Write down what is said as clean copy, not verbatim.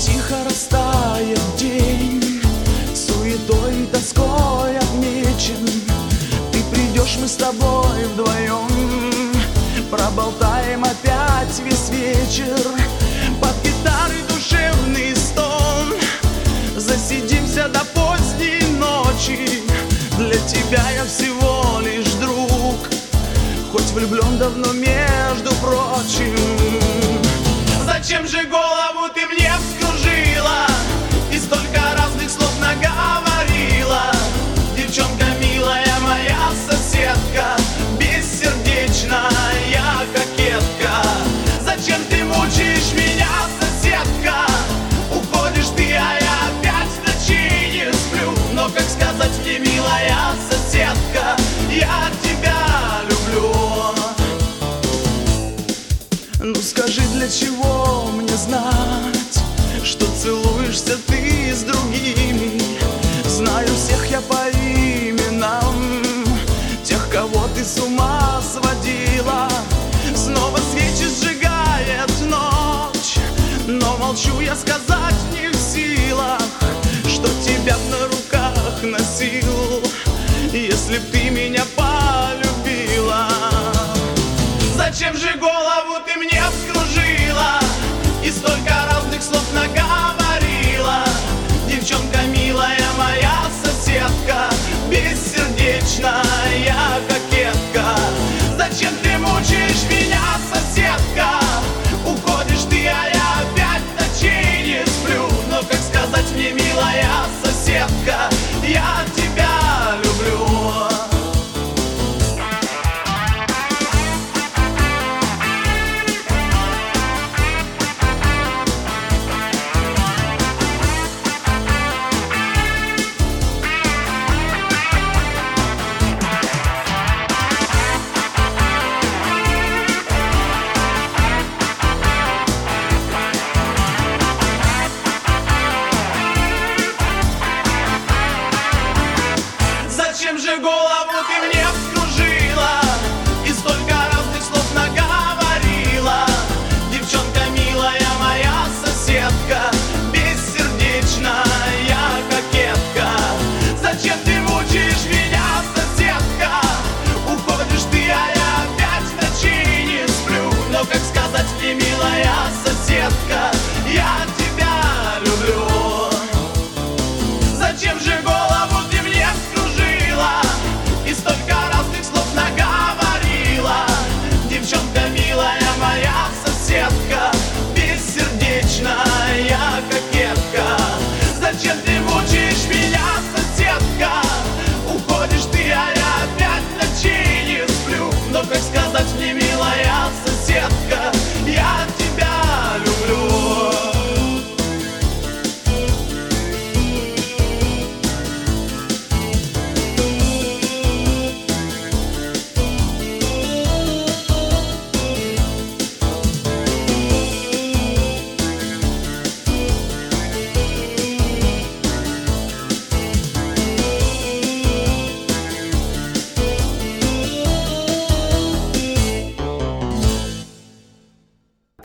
Тихо растает день, суетой и тоской отмечен. Ты придешь, мы с тобой вдвоем проболтаем опять весь вечер. Под гитары душевный стон, засидимся до поздней ночи. Для тебя я всего лишь друг, хоть влюблен давно, между прочим. Зачем же голову ты мне вскружила и столько разных слов наговорила? Девчонка милая, моя соседка, бессердечная кокетка. Зачем ты мучаешь меня, соседка? Уходишь ты, а я опять в ночи не сплю. Но как сказать мне, милая соседка, я тебя люблю. Ну скажи, для чего мне знать, что целуешься ты с другими? Знаю всех я по именам, тех, кого ты с ума сводила. Снова свечи сжигает ночь, но молчу я, сказать не в силах, что тебя б на руках носил, если б ты меня полюбила. Зачем же голову ты мне вскружила и столько разных слов наговорила? Девчонка милая, моя соседка, бессердечная кокетка. Зачем ты мучаешь меня?